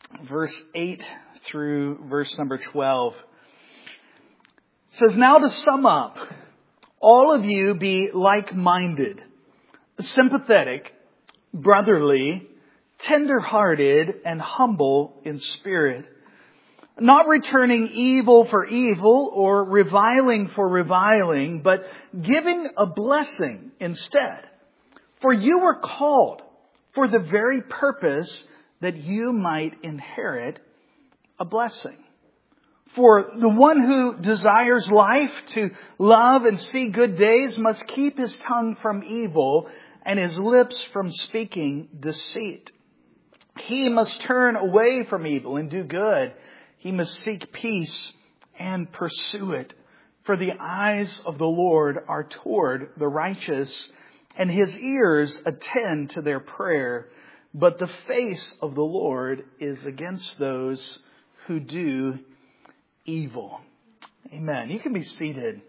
verse 8 through verse number 12. It says, "Now to sum up, all of you be like-minded, sympathetic, brotherly, tender-hearted, and humble in spirit, not returning evil for evil or reviling for reviling, but giving a blessing instead. For you were called for the very purpose that you might inherit a blessing. For the one who desires life to love and see good days must keep his tongue from evil and his lips from speaking deceit. He must turn away from evil and do good. He must seek peace and pursue it. For the eyes of the Lord are toward the righteous, and His ears attend to their prayer. But the face of the Lord is against those who do evil." Amen. You can be seated.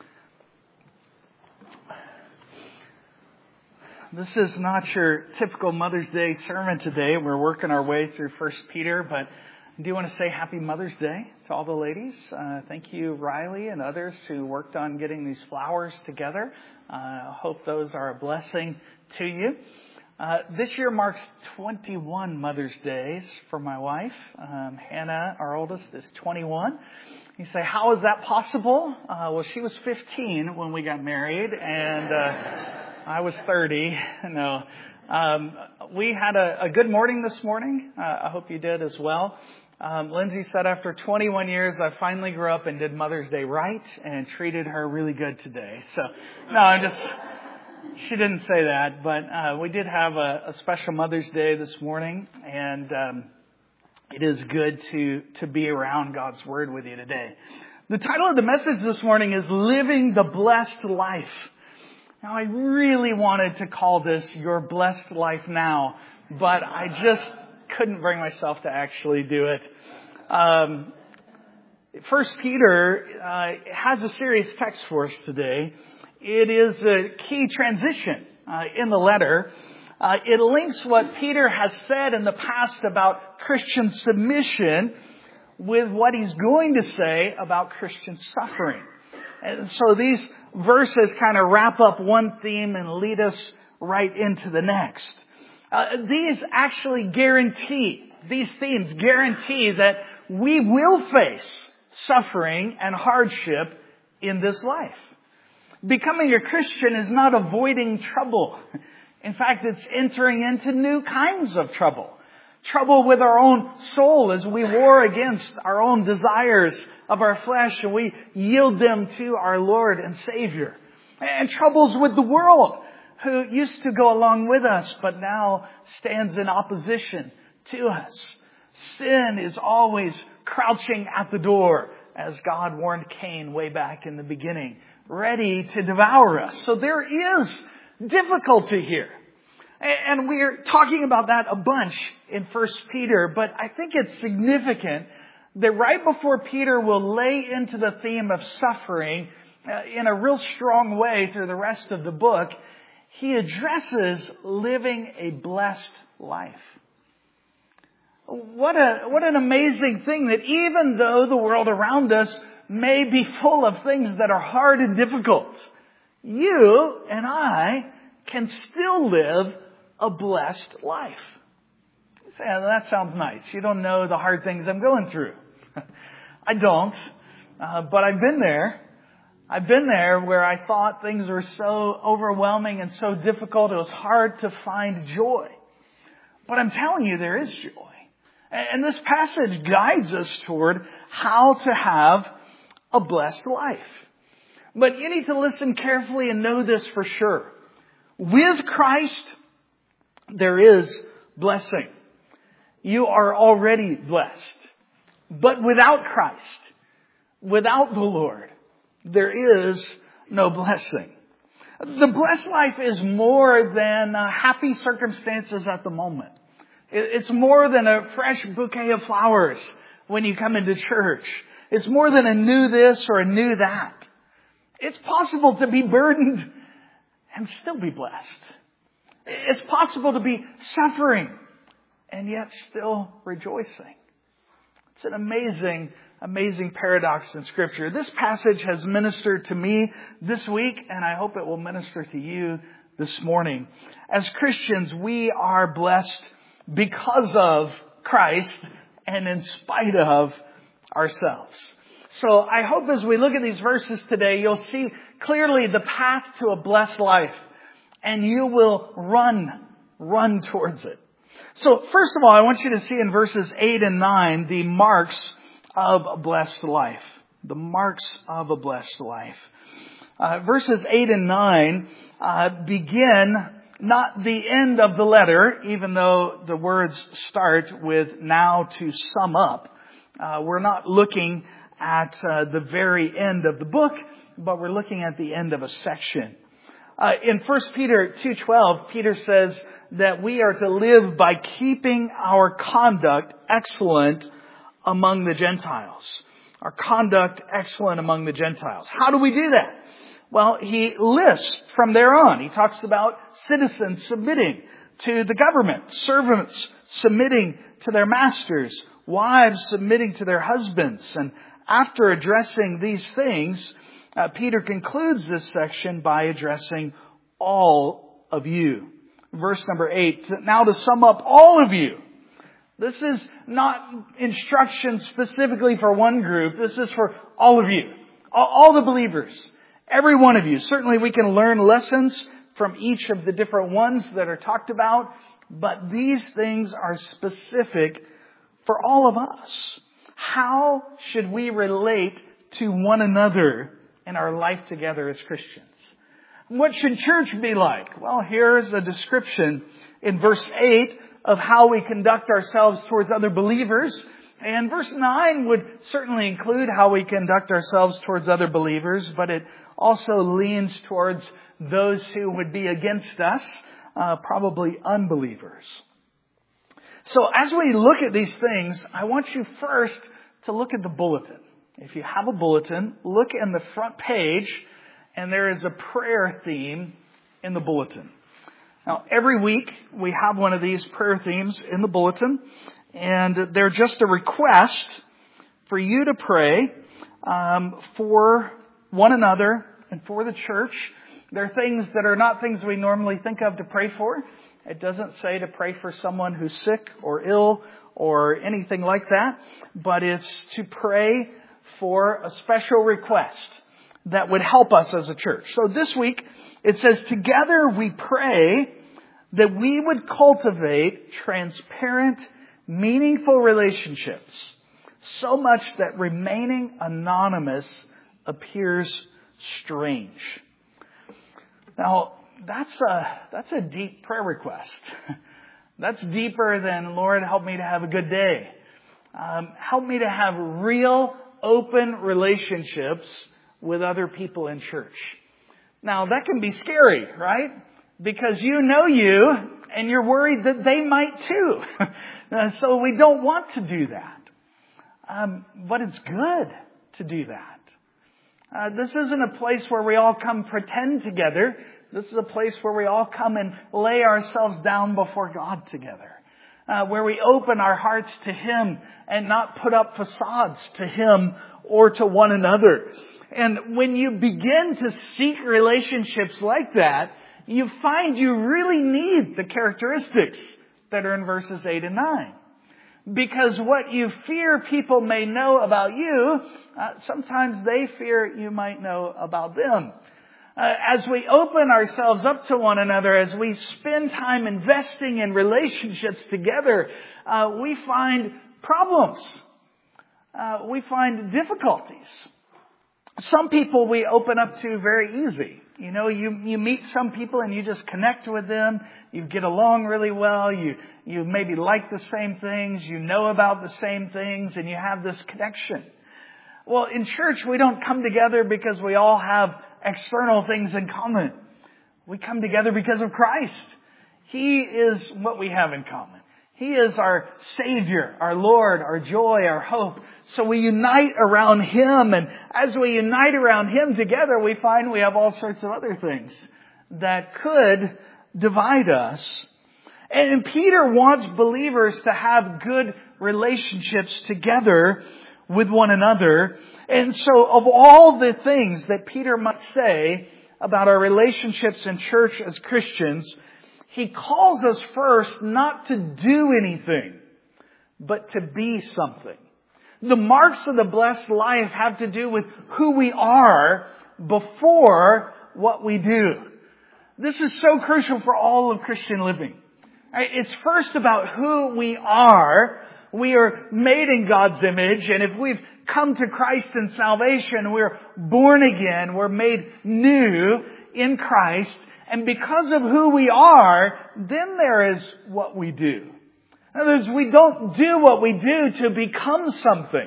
This is not your typical Mother's Day sermon today. We're working our way through 1 Peter, but I do want to say Happy Mother's Day to all the ladies. Thank you, Riley, and others who worked on getting these flowers together. I hope those are a blessing to you. This year marks 21 Mother's Days for my wife. Hannah, our oldest, is 21. You say, how is that possible? Well, she was 15 when we got married, and I was 30. No. We had a good morning this morning. I hope you did as well. Lindsay said after 21 years, I finally grew up and did Mother's Day right and treated her really good today. So, no, she didn't say that, but we did have a special Mother's Day this morning, and it is good to be around God's Word with you today. The title of the message this morning is Living the Blessed Life. Now, I really wanted to call this Your Blessed Life Now, but I just couldn't bring myself to actually do it. First Peter has a serious text for us today. It is a key transition in the letter. It links what Peter has said in the past about Christian submission with what he's going to say about Christian suffering. And so these verses kind of wrap up one theme and lead us right into the next. These themes guarantee that we will face suffering and hardship in this life. Becoming a Christian is not avoiding trouble. In fact, it's entering into new kinds of trouble. Trouble with our own soul as we war against our own desires of our flesh and we yield them to our Lord and Savior. And troubles with the world, who used to go along with us but now stands in opposition to us. Sin is always crouching at the door, as God warned Cain way back in the beginning, ready to devour us. So there is difficulty here. And we're talking about that a bunch in 1 Peter, but I think it's significant that right before Peter will lay into the theme of suffering in a real strong way through the rest of the book, he addresses living a blessed life. What an amazing thing that even though the world around us may be full of things that are hard and difficult, you and I can still live a blessed life. You say, oh, that sounds nice. You don't know the hard things I'm going through. I don't, but I've been there. I've been there where I thought things were so overwhelming and so difficult, it was hard to find joy. But I'm telling you, there is joy. And this passage guides us toward how to have a blessed life. But you need to listen carefully and know this for sure. With Christ, there is blessing. You are already blessed. But without Christ, without the Lord, there is no blessing. The blessed life is more than happy circumstances at the moment. It's more than a fresh bouquet of flowers when you come into church. It's more than a new this or a new that. It's possible to be burdened and still be blessed. It's possible to be suffering and yet still rejoicing. It's an amazing paradox in Scripture. This passage has ministered to me this week, and I hope it will minister to you this morning. As Christians, we are blessed because of Christ and in spite of ourselves. So I hope as we look at these verses today, you'll see clearly the path to a blessed life, and you will run towards it. So first of all, I want you to see in verses 8 and 9 the marks of a blessed life. The marks of a blessed life. Verses 8 and 9 begin not the end of the letter, even though the words start with now to sum up. We're not looking at the very end of the book, but we're looking at the end of a section. In 1 Peter 2:12, Peter says that we are to live by keeping our conduct excellent among the Gentiles. Our conduct excellent among the Gentiles. How do we do that? Well, he lists from there on. He talks about citizens submitting to the government, servants submitting to their masters, wives submitting to their husbands. And after addressing these things, Peter concludes this section by addressing all of you. Verse number 8, now to sum up all of you. This is not instruction specifically for one group. This is for all of you. All the believers. Every one of you. Certainly we can learn lessons from each of the different ones that are talked about. But these things are specific for all of us. How should we relate to one another in our life together as Christians? What should church be like? Well, here's a description in verse 8 of how we conduct ourselves towards other believers. And verse 9 would certainly include how we conduct ourselves towards other believers, but it also leans towards those who would be against us, probably unbelievers. So as we look at these things, I want you first to look at the bulletin. If you have a bulletin, look in the front page, and there is a prayer theme in the bulletin. Now, every week we have one of these prayer themes in the bulletin, and they're just a request for you to pray for one another and for the church. They're things that are not things we normally think of to pray for. It doesn't say to pray for someone who's sick or ill or anything like that, but it's to pray for a special request that would help us as a church. So this week it says, together we pray that we would cultivate transparent, meaningful relationships, so much that remaining anonymous appears strange. Now, that's a deep prayer request. That's deeper than, Lord, help me to have a good day. Help me to have real, open relationships with other people in church. Now, that can be scary, right? Because you know you, and you're worried that they might too. So we don't want to do that. But it's good to do that. This isn't a place where we all come pretend together. This is a place where we all come and lay ourselves down before God together. Where we open our hearts to Him and not put up facades to Him or to one another. And when you begin to seek relationships like that, you find you really need the characteristics that are in verses 8 and 9. Because what you fear people may know about you, sometimes they fear you might know about them. As we open ourselves up to one another, as we spend time investing in relationships together, we find problems. We find difficulties. Some people we open up to very easy. You know, you meet some people and you just connect with them. You get along really well. You maybe like the same things. You know about the same things, and you have this connection. Well, in church, we don't come together because we all have external things in common. We come together because of Christ. He is what we have in common. He is our Savior, our Lord, our joy, our hope. So we unite around Him, and as we unite around Him together, we find we have all sorts of other things that could divide us. And Peter wants believers to have good relationships together with one another. And so of all the things that Peter might say about our relationships in church as Christians, he calls us first not to do anything, but to be something. The marks of the blessed life have to do with who we are before what we do. This is so crucial for all of Christian living. It's first about who we are. We are made in God's image, and if we've come to Christ in salvation, we're born again, we're made new in Christ, and because of who we are, then there is what we do. In other words, we don't do what we do to become something.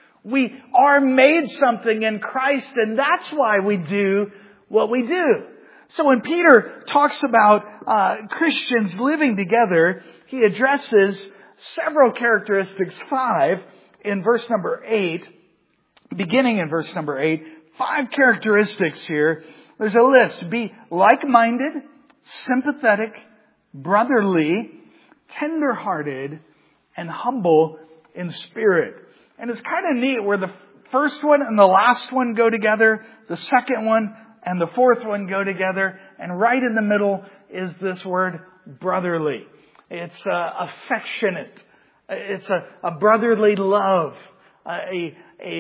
We are made something in Christ, and that's why we do what we do. So when Peter talks about Christians living together, he addresses several characteristics, 5 in verse number 8, beginning in verse number 8, 5 characteristics here. There's a list. Be like-minded, sympathetic, brotherly, tender-hearted, and humble in spirit. And it's kind of neat where the first one and the last one go together, the second one and the fourth one go together, and right in the middle is this word brotherly. It's affectionate. It's a brotherly love, a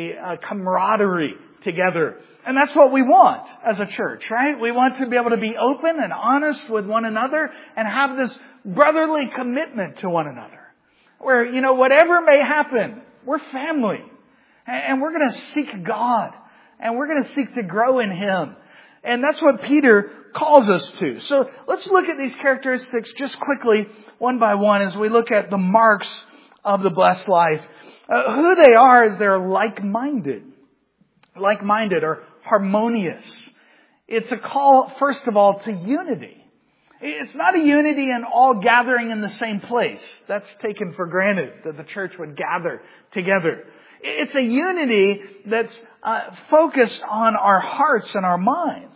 camaraderie together. And that's what we want as a church, right? We want to be able to be open and honest with one another and have this brotherly commitment to one another. Where, whatever may happen, we're family. And we're going to seek God. And we're going to seek to grow in Him. And that's what Peter calls us to. So let's look at these characteristics just quickly, one by one, as we look at the marks of the blessed life. Who they are is they're like-minded. Like-minded or harmonious. It's a call, first of all, to unity. It's not a unity in all gathering in the same place. That's taken for granted that the church would gather together. It's a unity that's focused on our hearts and our minds.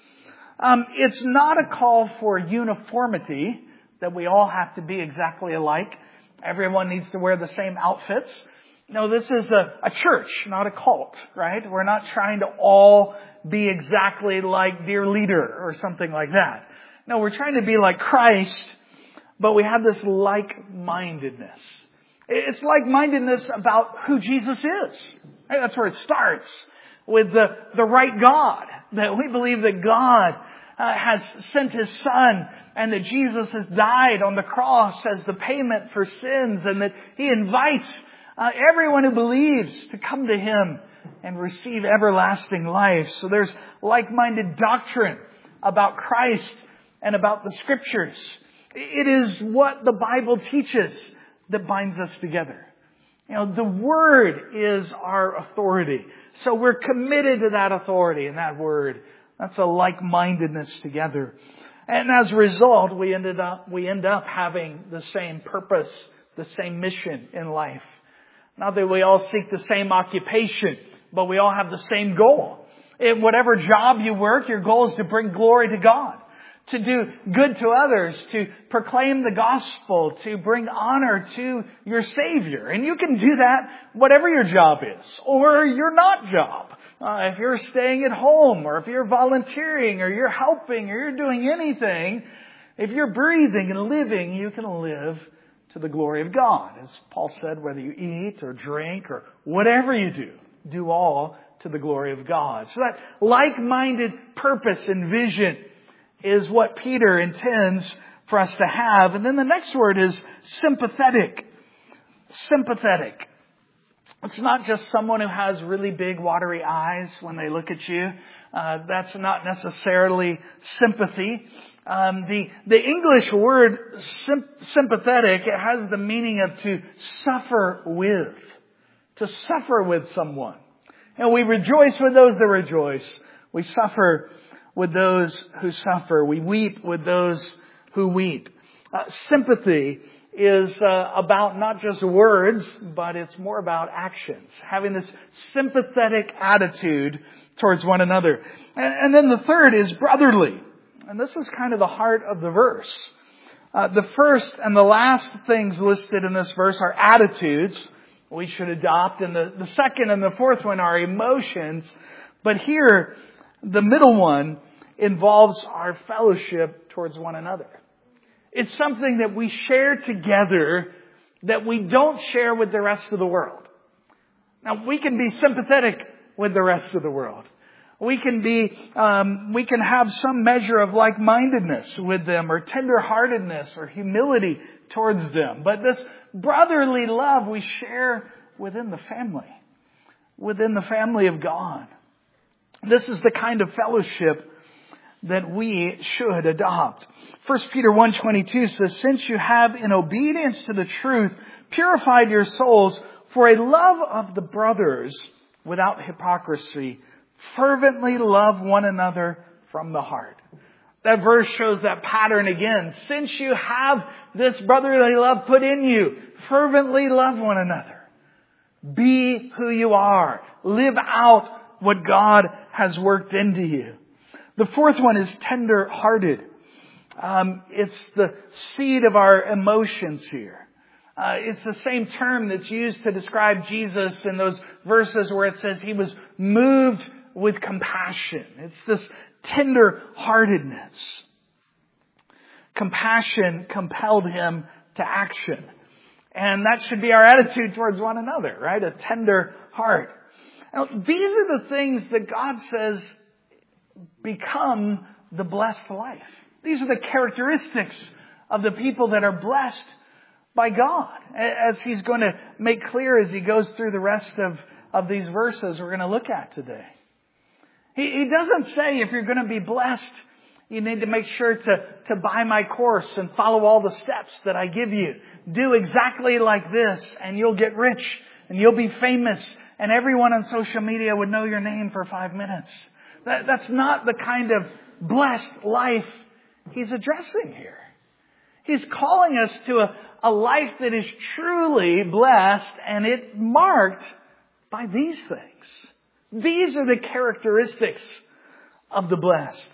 It's not a call for uniformity, that we all have to be exactly alike. Everyone needs to wear the same outfits. No, this is a church, not a cult, right? We're not trying to all be exactly like dear leader or something like that. No, we're trying to be like Christ, but we have this like-mindedness. It's like-mindedness about who Jesus is. Right? That's where it starts, with the right God. That we believe that God has sent His Son, and that Jesus has died on the cross as the payment for sins, and that He invites everyone who believes to come to Him and receive everlasting life. So there's like-minded doctrine about Christ and about the Scriptures. It is what the Bible teaches that binds us together. The Word is our authority. So we're committed to that authority and that Word. That's a like-mindedness together. And as a result, we end up having the same purpose, the same mission in life. Not that we all seek the same occupation, but we all have the same goal. In whatever job you work, your goal is to bring glory to God, to do good to others, to proclaim the gospel, to bring honor to your Savior. And you can do that whatever your job is, or your not job. If you're staying at home, or if you're volunteering, or you're helping, or you're doing anything, if you're breathing and living, you can live to the glory of God. As Paul said, whether you eat or drink or whatever you do all to the glory of God. So that like-minded purpose and vision is what Peter intends for us to have. And then the next word is sympathetic. Sympathetic. It's not just someone who has really big watery eyes when they look at you. That's not necessarily sympathy. The English word sympathetic, it has the meaning of to suffer with. To suffer with someone. And we rejoice with those that rejoice. We suffer with those who suffer. We weep with those who weep. Sympathy is about not just words, but it's more about actions. Having this sympathetic attitude towards one another. And then the third is brotherly. And this is kind of the heart of the verse. The first and the last things listed in this verse are attitudes we should adopt, and the second and the fourth one are emotions. But here, the middle one involves our fellowship towards one another. It's something that we share together that we don't share with the rest of the world. Now, we can be sympathetic with the rest of the world. We can have some measure of like-mindedness with them, or tender-heartedness, or humility towards them. But this brotherly love we share within the family of God. This is the kind of fellowship that we should adopt. 1 Peter 1:22 says, "Since you have, in obedience to the truth, purified your souls for a love of the brothers without hypocrisy, fervently love one another from the heart." That verse shows that pattern again. Since you have this brotherly love put in you, fervently love one another. Be who you are. Live out what God has worked into you. The fourth one is tender-hearted. It's the seed of our emotions here. It's the same term that's used to describe Jesus in those verses where it says He was moved with compassion. It's this tender-heartedness. Compassion compelled Him to action. And that should be our attitude towards one another, right? A tender heart. Now, these are the things that God says become the blessed life. These are the characteristics of the people that are blessed by God, as He's going to make clear as He goes through the rest of these verses we're going to look at today. He doesn't say if you're going to be blessed, you need to make sure to buy my course and follow all the steps that I give you. Do exactly like this and you'll get rich and you'll be famous and everyone on social media would know your name for 5 minutes. That's not the kind of blessed life He's addressing here. He's calling us to a life that is truly blessed, and it marked by these things. These are the characteristics of the blessed.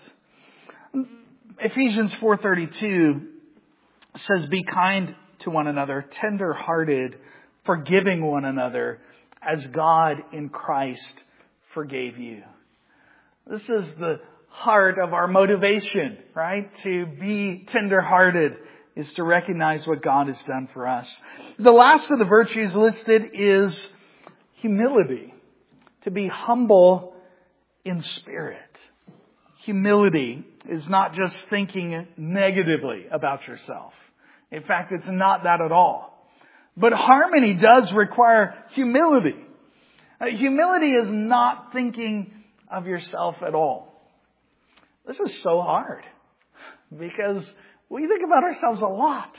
Ephesians 4:32 says, "Be kind to one another, tender-hearted, forgiving one another, as God in Christ forgave you." This is the heart of our motivation, right? To be tender-hearted is to recognize what God has done for us. The last of the virtues listed is humility. To be humble in spirit. Humility is not just thinking negatively about yourself. In fact, it's not that at all. But harmony does require humility. Humility is not thinking of yourself at all. This is so hard because we think about ourselves a lot.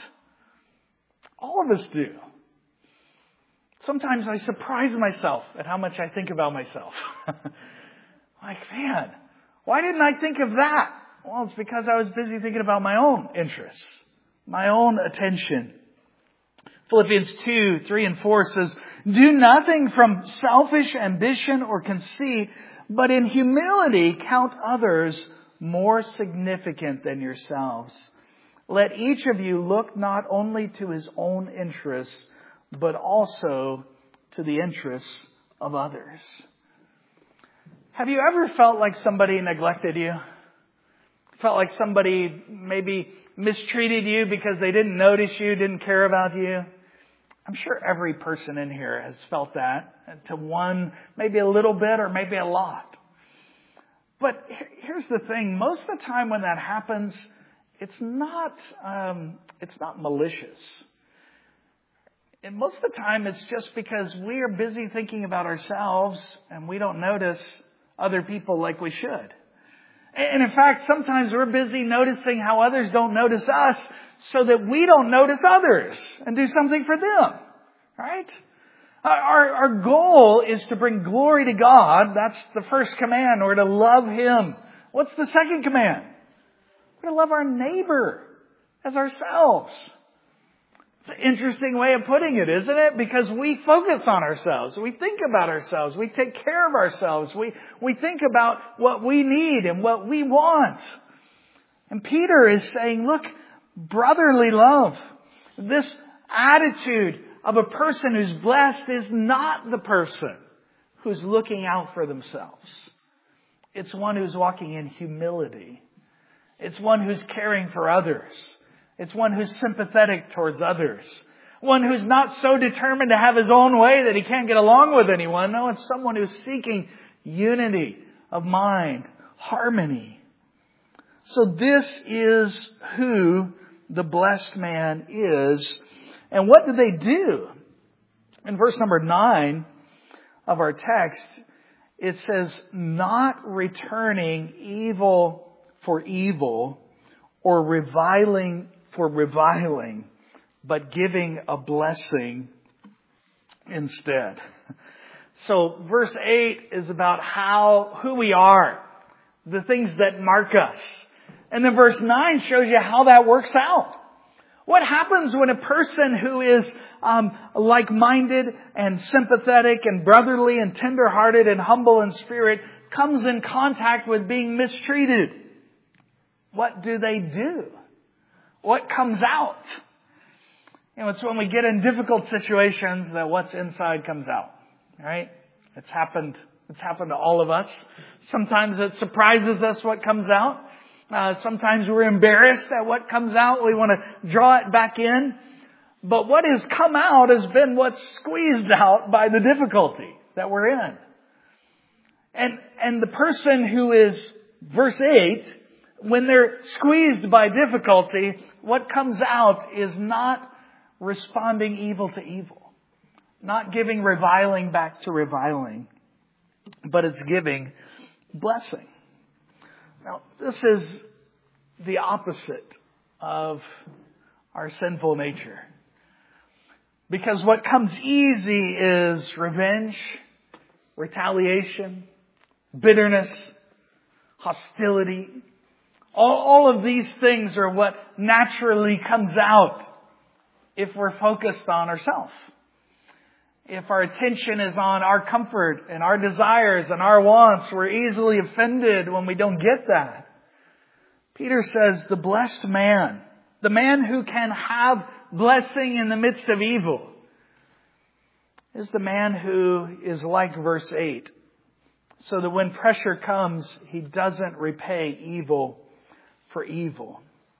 All of us do. Sometimes I surprise myself at how much I think about myself. Like, man, why didn't I think of that? Well, it's because I was busy thinking about my own interests, my own attention. Philippians 2:3-4 says, "Do nothing from selfish ambition or conceit, but in humility count others more significant than yourselves. Let each of you look not only to his own interests, but also to the interests of others." Have you ever felt like somebody neglected you? Felt like somebody maybe mistreated you because they didn't notice you, didn't care about you? I'm sure every person in here has felt that to one, maybe a little bit or maybe a lot. But here's the thing. Most of the time when that happens, it's not malicious. And most of the time it's just because we are busy thinking about ourselves and we don't notice other people like we should. And in fact, sometimes we're busy noticing how others don't notice us so that we don't notice others and do something for them. Right? Our goal is to bring glory to God. That's the first command, or to love Him. What's the second command? We're to love our neighbor as ourselves. It's an interesting way of putting it, isn't it? Because we focus on ourselves. We think about ourselves. We take care of ourselves. We think about what we need and what we want. And Peter is saying, look, brotherly love. This attitude of a person who's blessed is not the person who's looking out for themselves. It's one who's walking in humility. It's one who's caring for others. It's one who's sympathetic towards others. One who's not so determined to have his own way that he can't get along with anyone. No, it's someone who's seeking unity of mind, harmony. So this is who the blessed man is. And what do they do? In verse number 9 of our text, it says, not returning evil for evil or reviling for reviling, but giving a blessing instead. So verse 8 is about who we are, the things that mark us. And then verse 9 shows you how that works out. What happens when a person who is like-minded and sympathetic and brotherly and tender-hearted and humble in spirit comes in contact with being mistreated? What do they do? What comes out? It's when we get in difficult situations that what's inside comes out. Right? It's happened to all of us. Sometimes it surprises us what comes out. Sometimes we're embarrassed at what comes out. We want to draw it back in. But what has come out has been what's squeezed out by the difficulty that we're in. And the person who is, verse 8, when they're squeezed by difficulty, what comes out is not responding evil to evil. Not giving reviling back to reviling. But it's giving blessing. Now, this is the opposite of our sinful nature. Because what comes easy is revenge, retaliation, bitterness, hostility. All of these things are what naturally comes out if we're focused on ourselves. If our attention is on our comfort and our desires and our wants, we're easily offended when we don't get that. Peter says the blessed man, the man who can have blessing in the midst of evil, is the man who is like verse 8. So that when pressure comes, he doesn't repay evil for evil.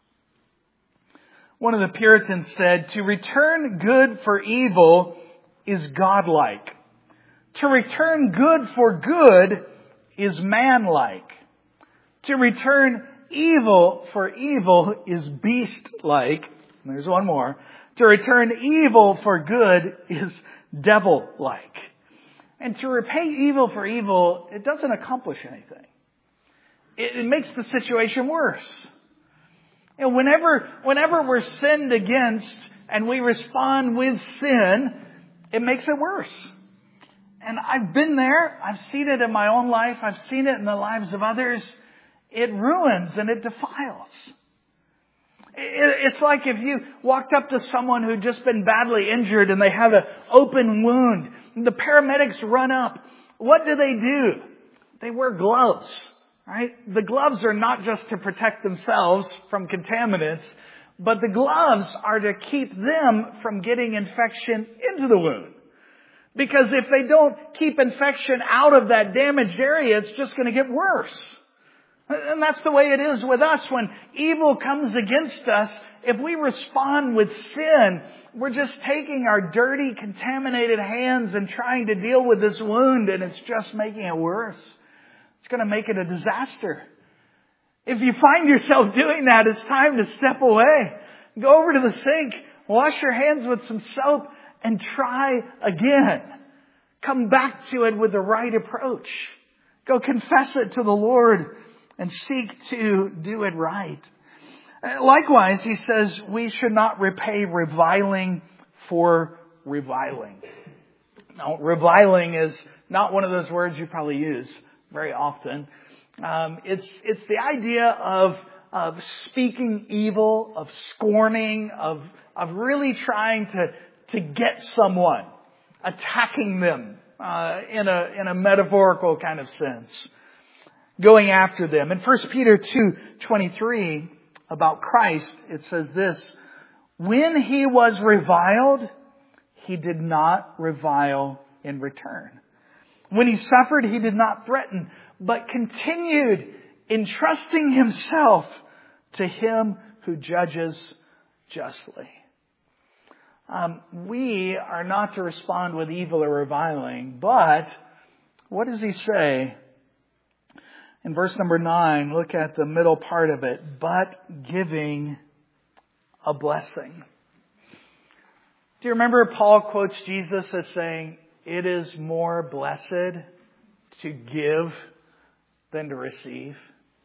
One of the Puritans said, to return good for evil is godlike. To return good for good is manlike. To return evil for evil is beast-like. There's one more. To return evil for good is devil-like. And to repay evil for evil, it doesn't accomplish anything. It makes the situation worse. And whenever we're sinned against and we respond with sin, it makes it worse. And I've been there. I've seen it in my own life. I've seen it in the lives of others. It ruins and it defiles. It's like if you walked up to someone who'd just been badly injured and they have an open wound. The paramedics run up. What do? They wear gloves, right? The gloves are not just to protect themselves from contaminants, but the gloves are to keep them from getting infection into the wound. Because if they don't keep infection out of that damaged area, it's just going to get worse. And that's the way it is with us. When evil comes against us, if we respond with sin, we're just taking our dirty, contaminated hands and trying to deal with this wound, and it's just making it worse. It's going to make it a disaster. If you find yourself doing that, it's time to step away. Go over to the sink, wash your hands with some soap, and try again. Come back to it with the right approach. Go confess it to the Lord and seek to do it right. Likewise, he says we should not repay reviling for reviling. Now, reviling is not one of those words you probably use very often. It's the idea of speaking evil, of scorning, of really trying to get someone, attacking them in a metaphorical kind of sense, going after them. In 1 Peter 2:23, about Christ, it says this: when He was reviled, He did not revile in return. When He suffered, He did not threaten, but continued entrusting Himself to Him who judges justly. We are not to respond with evil or reviling, but what does He say? In verse number 9, look at the middle part of it. But giving a blessing. Do you remember Paul quotes Jesus as saying, it is more blessed to give than to receive?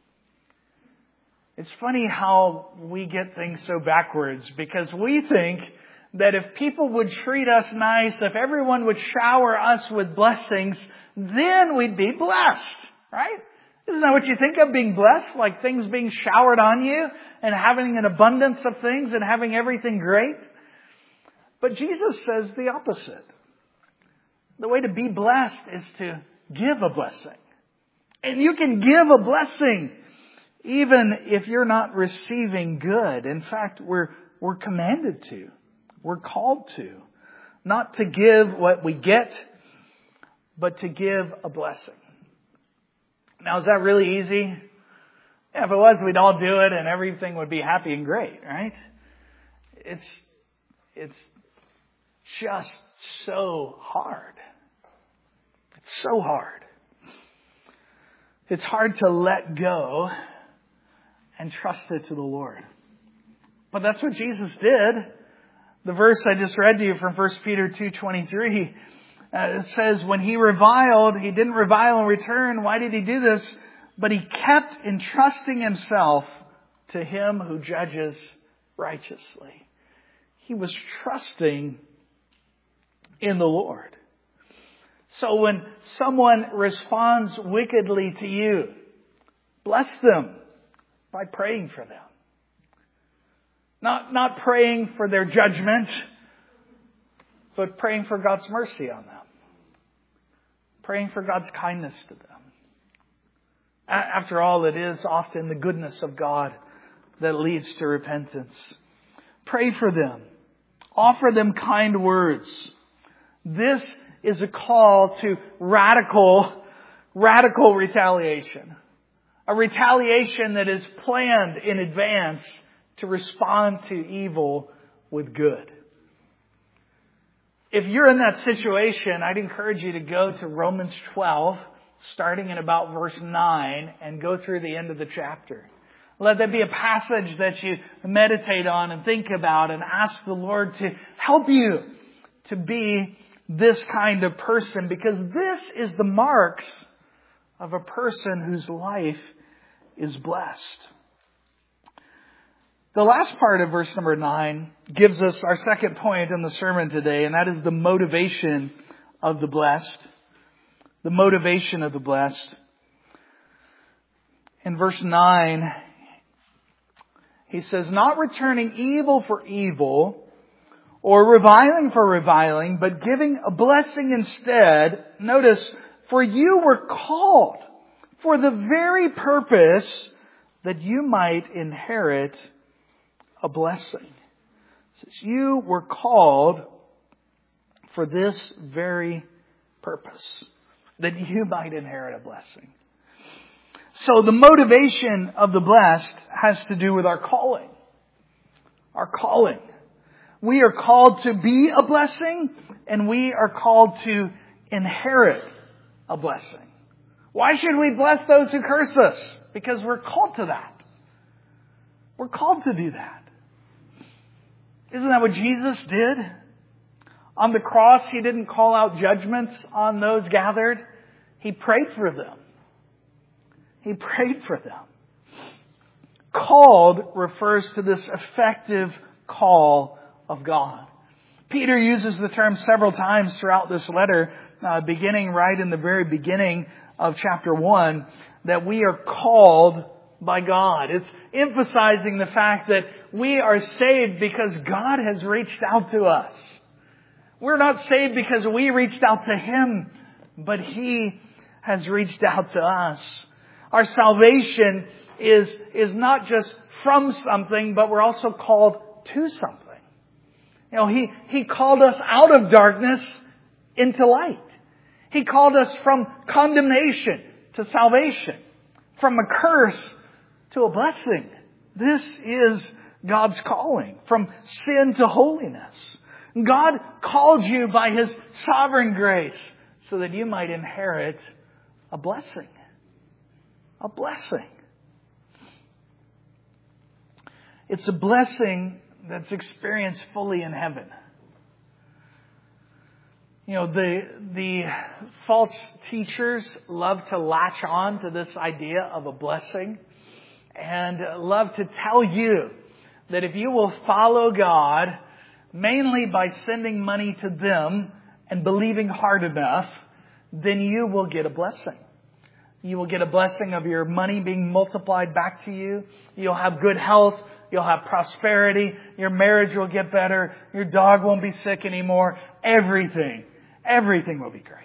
It's funny how we get things so backwards, because we think that if people would treat us nice, if everyone would shower us with blessings, then we'd be blessed, right? Isn't that what you think of, being blessed? Like things being showered on you and having an abundance of things and having everything great? But Jesus says the opposite. The way to be blessed is to give a blessing. And you can give a blessing even if you're not receiving good. In fact, we're commanded to. We're called to. Not to give what we get, but to give a blessing. Now, is that really easy? Yeah, if it was, we'd all do it and everything would be happy and great, right? It's just so hard. It's so hard. It's hard to let go and trust it to the Lord. But that's what Jesus did. The verse I just read to you from 1 Peter 2:23, it says, when He reviled, He didn't revile in return. Why did He do this? But He kept entrusting Himself to Him who judges righteously. He was trusting in the Lord. So when someone responds wickedly to you, bless them by praying for them. Not praying for their judgment, but praying for God's mercy on them. Praying for God's kindness to them. After all, it is often the goodness of God that leads to repentance. Pray for them. Offer them kind words. This is a call to radical retaliation. A retaliation that is planned in advance to respond to evil with good. If you're in that situation, I'd encourage you to go to Romans 12, starting in about verse 9, and go through the end of the chapter. Let that be a passage that you meditate on and think about and ask the Lord to help you to be this kind of person, because this is the marks of a person whose life is blessed. The last part of verse number 9 gives us our second point in the sermon today, and that is the motivation of the blessed. The motivation of the blessed. In verse 9, he says, not returning evil for evil or reviling for reviling, but giving a blessing instead. Notice, for you were called for the very purpose that you might inherit a blessing. It says, you were called for this very purpose, that you might inherit a blessing. So the motivation of the blessed has to do with our calling. Our calling. We are called to be a blessing, and we are called to inherit a blessing. Why should we bless those who curse us? Because we're called to that. We're called to do that. Isn't that what Jesus did? On the cross, He didn't call out judgments on those gathered. He prayed for them. He prayed for them. Called refers to this effective call of God. Peter uses the term several times throughout this letter, beginning right in the very beginning of chapter 1, that we are called by God. It's emphasizing the fact that we are saved because God has reached out to us. We're not saved because we reached out to Him, but He has reached out to us. Our salvation is not just from something, but we're also called to something. He called us out of darkness into light. He called us from condemnation to salvation, from a curse to a blessing. This is God's calling, from sin to holiness. God called you by His sovereign grace so that you might inherit a blessing. A blessing. It's a blessing that's experienced fully in heaven. The false teachers love to latch on to this idea of a blessing and love to tell you that if you will follow God mainly by sending money to them and believing hard enough, then you will get a blessing. You will get a blessing of your money being multiplied back to you. You'll have good health. You'll have prosperity. Your marriage will get better. Your dog won't be sick anymore. Everything will be great.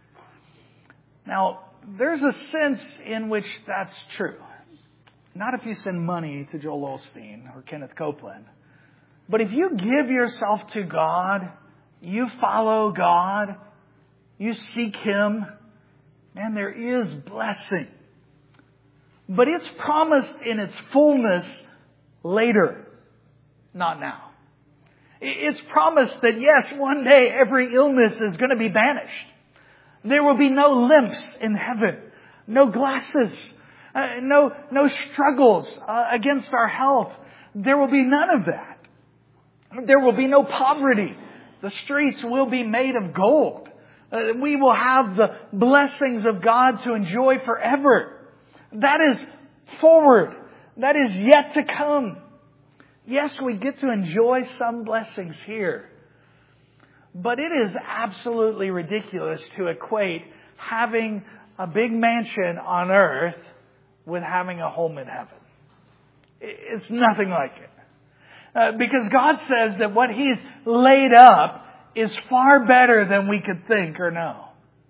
Now, there's a sense in which that's true. Not if you send money to Joel Osteen or Kenneth Copeland. But if you give yourself to God, you follow God, you seek Him, man, there is blessing. But it's promised in its fullness later, not now. It's promised that yes, one day every illness is going to be banished. There will be no limps in heaven, no glasses, no struggles against our health. There will be none of that. There will be no poverty. The streets will be made of gold. We will have the blessings of God to enjoy forever. That is forward. That is yet to come. Yes, we get to enjoy some blessings here. But it is absolutely ridiculous to equate having a big mansion on earth with having a home in heaven. It's nothing like it. Because God says that what He's laid up is far better than we could think or know.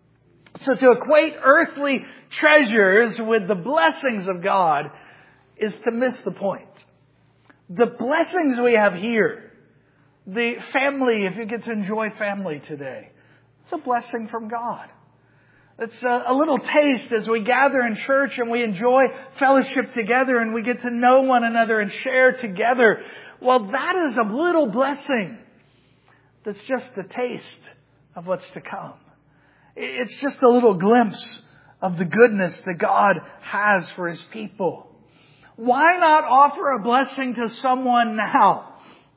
So to equate earthly treasures with the blessings of God is to miss the point. The blessings we have here, the family, if you get to enjoy family today, it's a blessing from God. It's a little taste as we gather in church and we enjoy fellowship together and we get to know one another and share together. Well, that is a little blessing. That's just the taste of what's to come. It's just a little glimpse of the goodness that God has for His people. Why not offer a blessing to someone now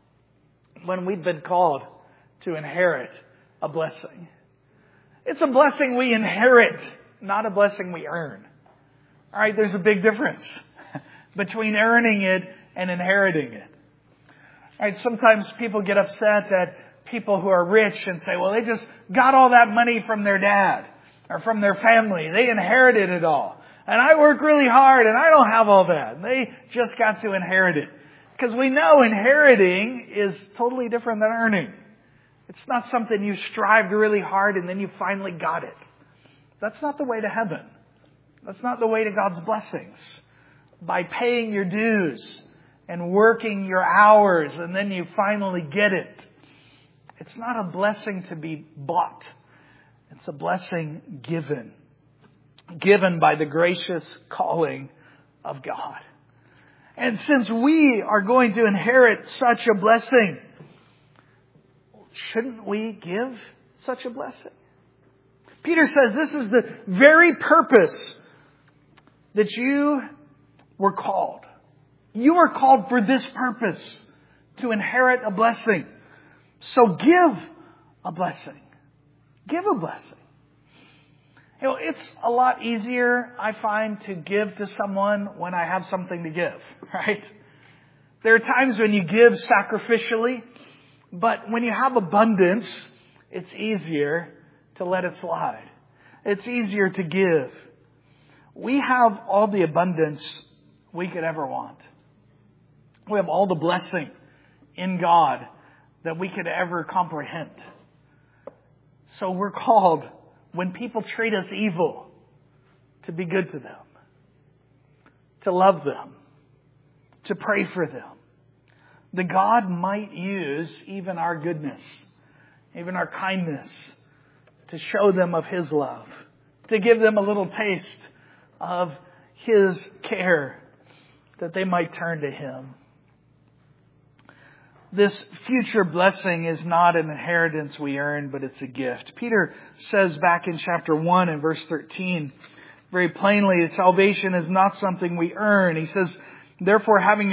when we've been called to inherit a blessing? It's a blessing we inherit, not a blessing we earn. All right, there's a big difference between earning it and inheriting it. All right, sometimes people get upset at people who are rich and say, well, they just got all that money from their dad or from their family. They inherited it all. And I work really hard and I don't have all that. They just got to inherit it. Because we know inheriting is totally different than earning. It's not something you strived really hard and then you finally got it. That's not the way to heaven. That's not the way to God's blessings. By paying your dues and working your hours and then you finally get it. It's not a blessing to be bought. It's a blessing given. Given by the gracious calling of God. And since we are going to inherit such a blessing, shouldn't we give such a blessing? Peter says this is the very purpose that you were called. You were called for this purpose, to inherit a blessing. So give a blessing. Give a blessing. You know, it's a lot easier, I find, to give to someone when I have something to give, right? There are times when you give sacrificially, but when you have abundance, it's easier to let it slide. It's easier to give. We have all the abundance we could ever want. We have all the blessing in God that we could ever comprehend. So we're called, when people treat us evil, to be good to them, to love them, to pray for them. That God might use even our goodness, even our kindness, to show them of His love, to give them a little taste of His care, that they might turn to Him. This future blessing is not an inheritance we earn, but it's a gift. Peter says back in chapter 1 and verse 13, very plainly, salvation is not something we earn. He says, therefore, having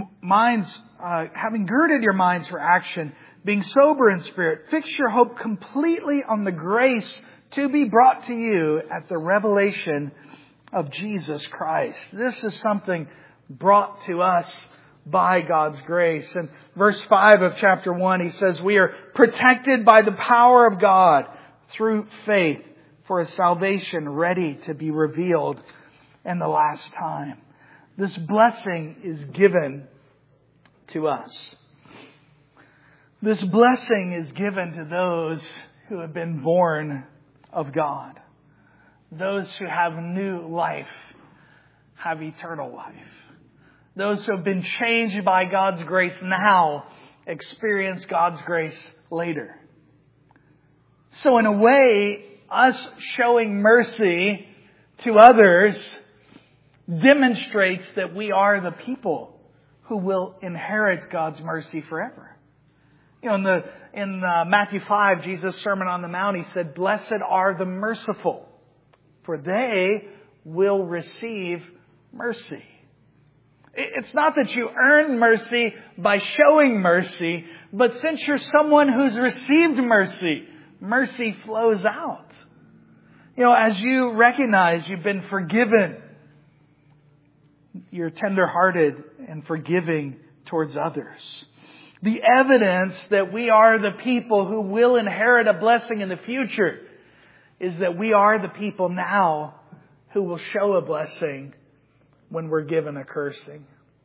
girded your minds for action, being sober in spirit, fix your hope completely on the grace to be brought to you at the revelation of Jesus Christ. This is something brought to us by God's grace. In verse 5 of chapter 1, he says, we are protected by the power of God through faith for a salvation ready to be revealed in the last time. This blessing is given to us. This blessing is given to those who have been born of God. Those who have new life have eternal life. Those who have been changed by God's grace now experience God's grace later. So in a way, us showing mercy to others demonstrates that we are the people who will inherit God's mercy forever. You know, in Matthew 5, Jesus' Sermon on the Mount, He said, blessed are the merciful, for they will receive mercy. It's not that you earn mercy by showing mercy, but since you're someone who's received mercy, mercy flows out. You know, as you recognize you've been forgiven, you're tender-hearted and forgiving towards others. The evidence that we are the people who will inherit a blessing in the future is that we are the people now who will show a blessing when we're given a cursing.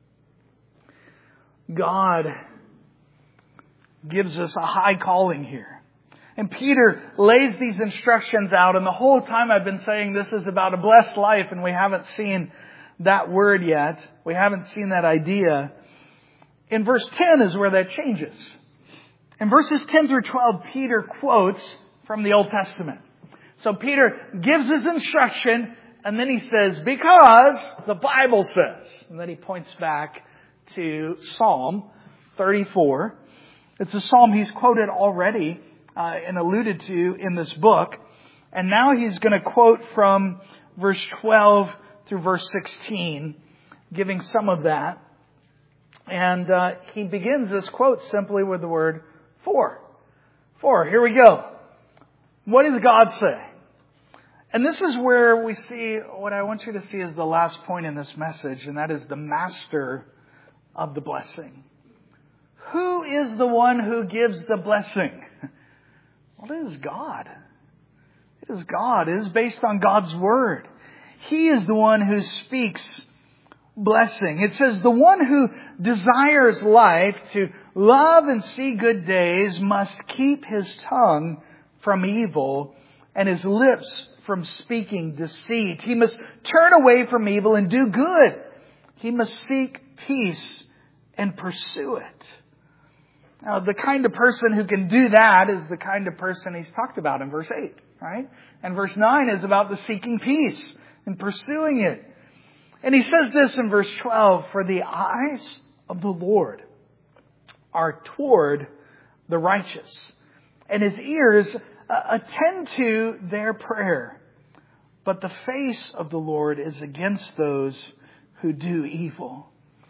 God gives us a high calling here. And Peter lays these instructions out, and the whole time I've been saying this is about a blessed life, and we haven't seen that word yet. We haven't seen that idea. In verse 10 is where that changes. In verses 10 through 12, Peter quotes from the Old Testament. So Peter gives his instruction, and then he says, because the Bible says. And then he points back to Psalm 34. It's a psalm he's quoted already and alluded to in this book. And now he's going to quote from verse 12 through verse 16, giving some of that. And he begins this quote simply with the word for. For. Here we go. What does God say? And this is where we see, what I want you to see is the last point in this message, and that is the master of the blessing. Who is the one who gives the blessing? Well, it is God. It is God. It is based on God's word. He is the one who speaks blessing. It says, the one who desires life to love and see good days must keep his tongue from evil and his lips from speaking deceit. He must turn away from evil and do good. He must seek peace and pursue it. Now, the kind of person who can do that is the kind of person he's talked about in verse 8, right? And verse 9 is about the seeking peace and pursuing it. And he says this in verse 12, for the eyes of the Lord are toward the righteous, and his ears attend to their prayer. But the face of the Lord is against those who do evil.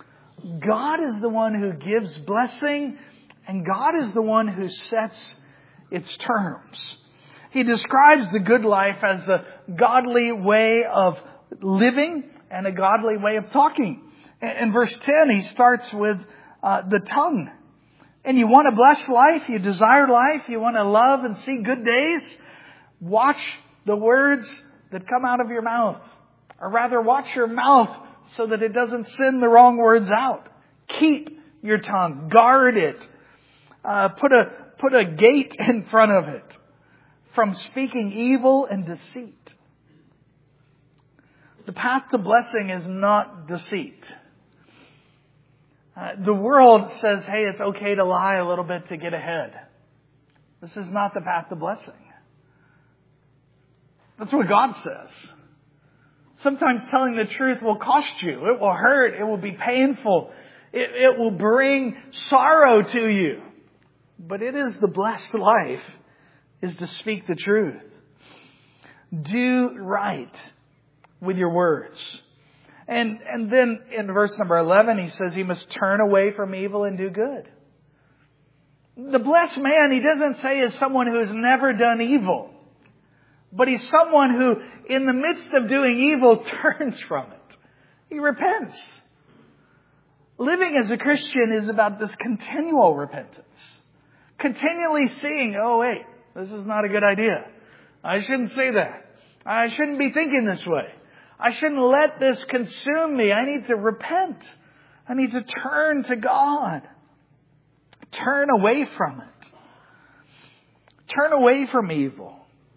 God is the one who gives blessing, and God is the one who sets its terms. He describes the good life as a godly way of living and a godly way of talking. In verse 10, he starts with the tongue. And you want a blessed life, you desire life, you want to love and see good days, watch the words that come out of your mouth. Or rather, watch your mouth so that it doesn't send the wrong words out. Keep your tongue. Guard it. Put a gate in front of it from speaking evil and deceit. The path to blessing is not deceit. The world says, hey, it's okay to lie a little bit to get ahead. This is not the path to blessing. That's what God says. Sometimes telling the truth will cost you. It will hurt. It will be painful. It will bring sorrow to you. But it is the blessed life is to speak the truth. Do right with your words. And then in verse number 11, he says he must turn away from evil and do good. The blessed man, he doesn't say, is someone who has never done evil. But he's someone who, in the midst of doing evil, turns from it. He repents. Living as a Christian is about this continual repentance. Continually seeing, oh wait, this is not a good idea. I shouldn't say that. I shouldn't be thinking this way. I shouldn't let this consume me. I need to repent. I need to turn to God. Turn away from it. Turn away from evil.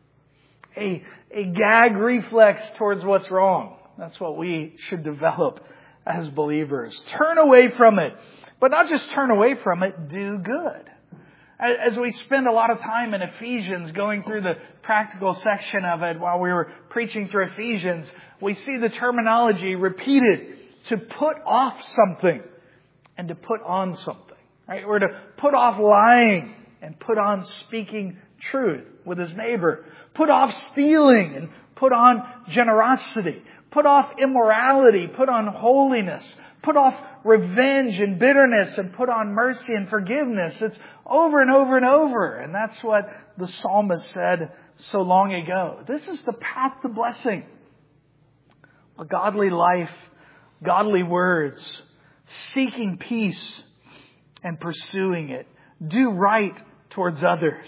A gag reflex towards what's wrong. That's what we should develop as believers. Turn away from it. But not just turn away from it, do good. As we spend a lot of time in Ephesians going through the practical section of it while we were preaching through Ephesians, we see the terminology repeated to put off something and to put on something. Right? We're to put off lying and put on speaking truth with his neighbor. Put off stealing and put on generosity. Put off immorality, put on holiness. Put off revenge and bitterness and put on mercy and forgiveness. It's over and over and over. And that's what the psalmist said so long ago. This is the path to blessing. A godly life, godly words, seeking peace and pursuing it. Do right towards others.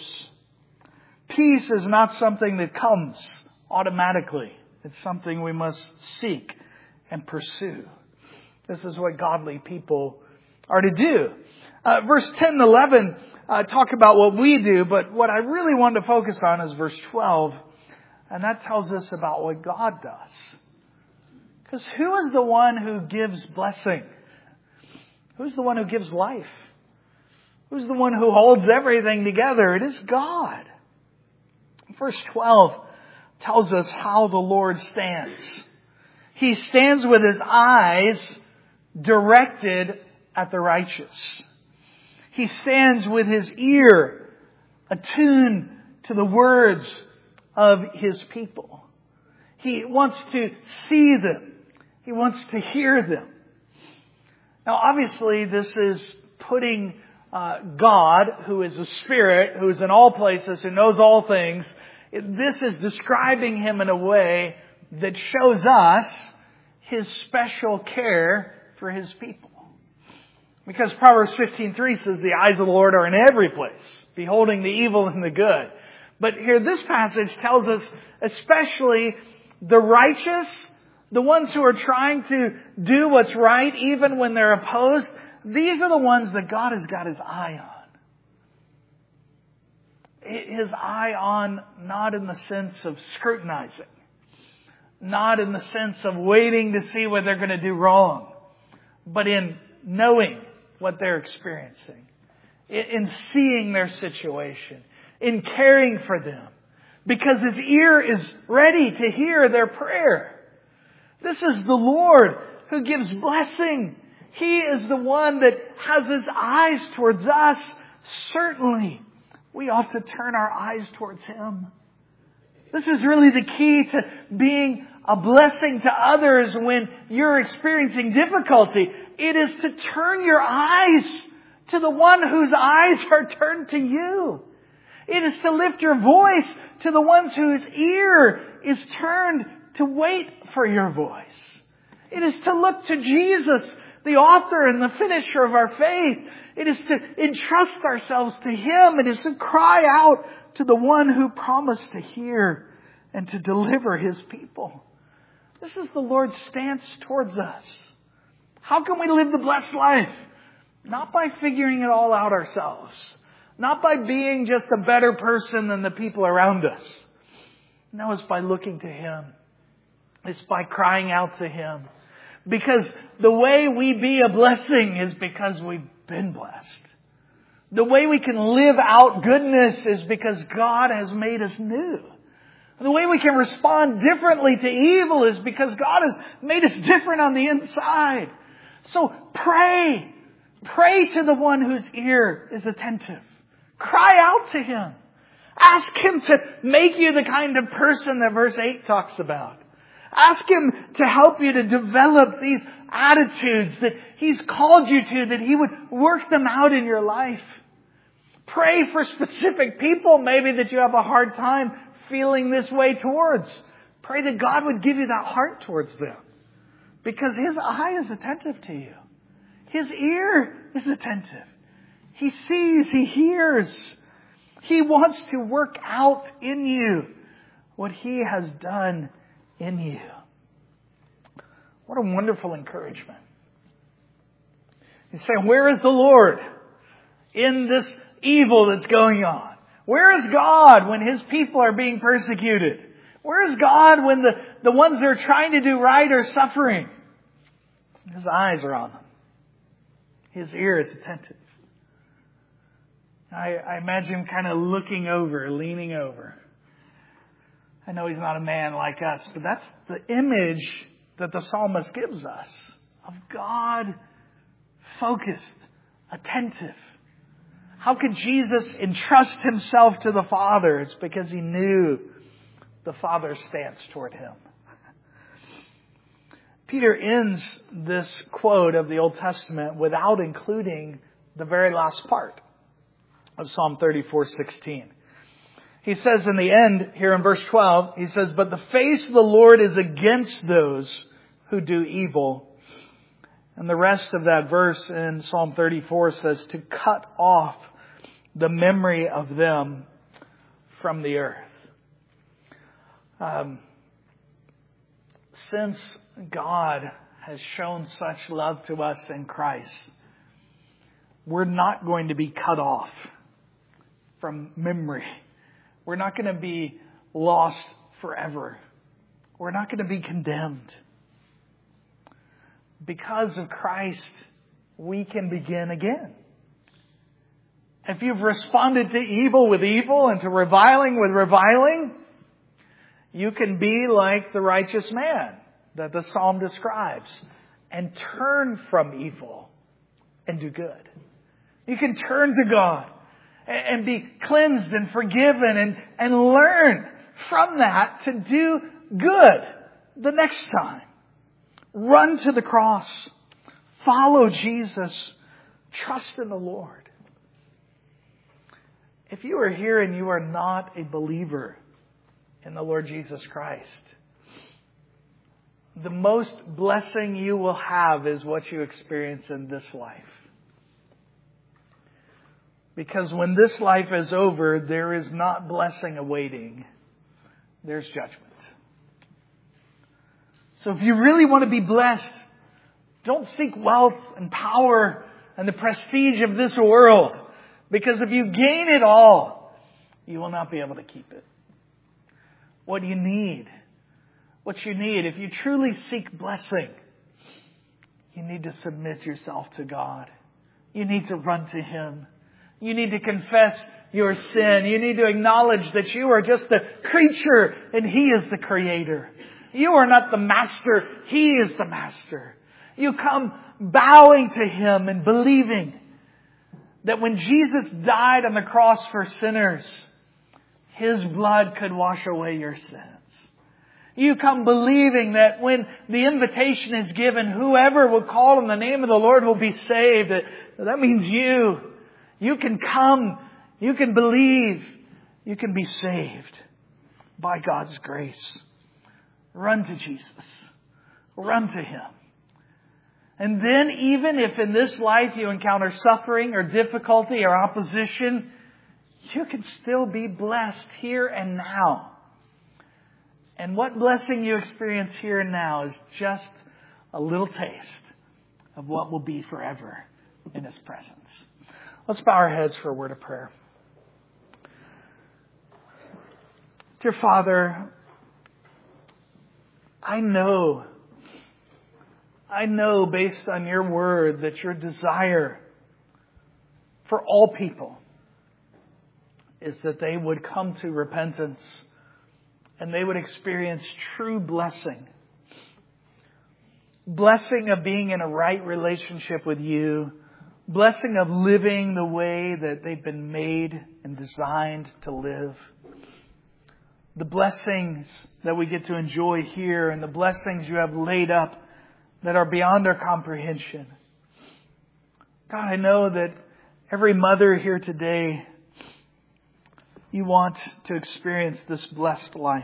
Peace is not something that comes automatically. It's something we must seek and pursue. This is what godly people are to do. Verse 10 and 11 talk about what we do, but what I really want to focus on is verse 12, and that tells us about what God does. Because who is the one who gives blessing? Who's the one who gives life? Who's the one who holds everything together? It is God. Verse 12 tells us how the Lord stands. He stands with his eyes directed at the righteous. He stands with his ear attuned to the words of his people. He wants to see them. He wants to hear them. Now, obviously, this is putting God, who is a spirit, who is in all places, who knows all things, this is describing him in a way that shows us his special care for his people. Because Proverbs 15:3 says the eyes of the Lord are in every place, beholding the evil and the good. But here this passage tells us especially the righteous, the ones who are trying to do what's right even when they're opposed, these are the ones that God has got his eye on. His eye on, not in the sense of scrutinizing, not in the sense of waiting to see what they're going to do wrong, but in knowing what they're experiencing, in seeing their situation, in caring for them, because his ear is ready to hear their prayer. This is the Lord who gives blessing. He is the one that has his eyes towards us. Certainly, we ought to turn our eyes towards him. This is really the key to being a blessing to others when you're experiencing difficulty. It is to turn your eyes to the one whose eyes are turned to you. It is to lift your voice to the ones whose ear is turned to wait for your voice. It is to look to Jesus, the author and the finisher of our faith. It is to entrust ourselves to him. It is to cry out to the one who promised to hear and to deliver his people. This is the Lord's stance towards us. How can we live the blessed life? Not by figuring it all out ourselves. Not by being just a better person than the people around us. No, it's by looking to him. It's by crying out to him. Because the way we be a blessing is because we've been blessed. The way we can live out goodness is because God has made us new. The way we can respond differently to evil is because God has made us different on the inside. So pray. Pray to the one whose ear is attentive. Cry out to Him. Ask Him to make you the kind of person that verse 8 talks about. Ask Him to help you to develop these attitudes that He's called you to, that He would work them out in your life. Pray for specific people maybe that you have a hard time feeling this way towards. Pray that God would give you that heart towards them. Because His eye is attentive to you. His ear is attentive. He sees, He hears. He wants to work out in you what He has done in you. What a wonderful encouragement. You say, where is the Lord in this evil that's going on? Where is God when His people are being persecuted? Where is God when the ones that are trying to do right are suffering? His eyes are on them. His ear is attentive. I imagine Him kind of looking over, leaning over. I know He's not a man like us, but that's the image that the psalmist gives us of God focused, attentive. How could Jesus entrust Himself to the Father? It's because He knew the Father's stance toward Him. Peter ends this quote of the Old Testament without including the very last part of Psalm 34:16. He says in the end, here in verse 12, he says, but the face of the Lord is against those who do evil. And the rest of that verse in Psalm 34 says, to cut off the memory of them from the earth. Since God has shown such love to us in Christ, we're not going to be cut off from memory. We're not going to be lost forever. We're not going to be condemned. Because of Christ, we can begin again. If you've responded to evil with evil and to reviling with reviling, you can be like the righteous man that the psalm describes and turn from evil and do good. You can turn to God and be cleansed and forgiven and learn from that to do good the next time. Run to the cross. Follow Jesus. Trust in the Lord. If you are here and you are not a believer in the Lord Jesus Christ, the most blessing you will have is what you experience in this life. Because when this life is over, there is not blessing awaiting. There's judgment. So if you really want to be blessed, don't seek wealth and power and the prestige of this world. Because if you gain it all, you will not be able to keep it. What you need, if you truly seek blessing, you need to submit yourself to God. You need to run to Him. You need to confess your sin. You need to acknowledge that you are just the creature and He is the Creator. You are not the master. He is the master. You come bowing to Him and believing that when Jesus died on the cross for sinners, His blood could wash away your sins. You come believing that when the invitation is given, whoever will call on the name of the Lord will be saved. That means you. You can come. You can believe. You can be saved by God's grace. Run to Jesus. Run to Him. And then even if in this life you encounter suffering or difficulty or opposition, you can still be blessed here and now. And what blessing you experience here and now is just a little taste of what will be forever in His presence. Let's bow our heads for a word of prayer. Dear Father, I know I know based on your word that your desire for all people is that they would come to repentance and they would experience true blessing. Blessing of being in a right relationship with you. Blessing of living the way that they've been made and designed to live. The blessings that we get to enjoy here and the blessings you have laid up that are beyond our comprehension. God, I know that every mother here today, you want to experience this blessed life.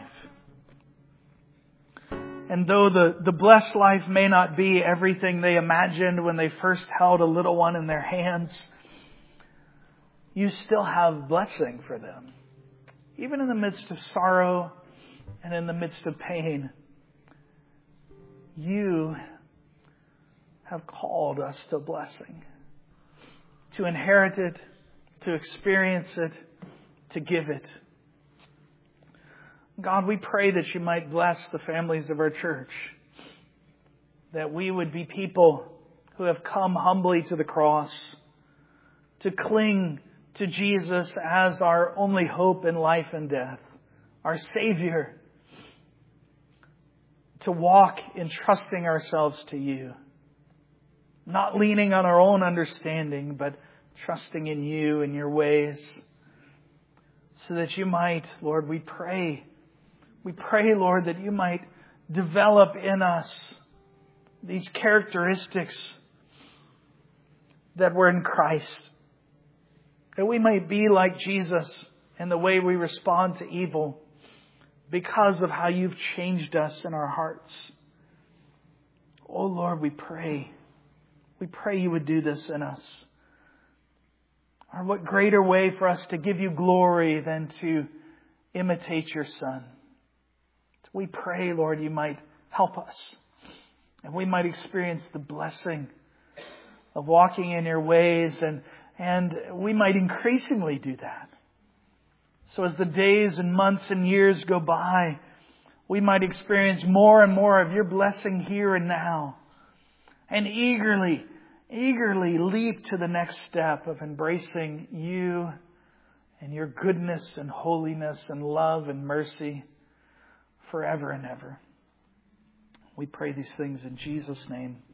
And though the blessed life may not be everything they imagined when they first held a little one in their hands, you still have blessing for them. Even in the midst of sorrow and in the midst of pain, you have called us to blessing. To inherit it, to experience it, to give it. God, we pray that you might bless the families of our church. That we would be people who have come humbly to the cross, to cling to Jesus as our only hope in life and death, our Savior, to walk in trusting ourselves to you, not leaning on our own understanding, but trusting in you and your ways, so that you might, Lord, we pray, Lord, that you might develop in us these characteristics that were in Christ. That we might be like Jesus in the way we respond to evil because of how you've changed us in our hearts. Oh Lord, we pray. We pray you would do this in us. Or what greater way for us to give you glory than to imitate your Son. We pray, Lord, you might help us. And we might experience the blessing of walking in your ways, and we might increasingly do that. So as the days and months and years go by, we might experience more and more of your blessing here and now. And eagerly leap to the next step of embracing you and your goodness and holiness and love and mercy forever and ever. We pray these things in Jesus' name.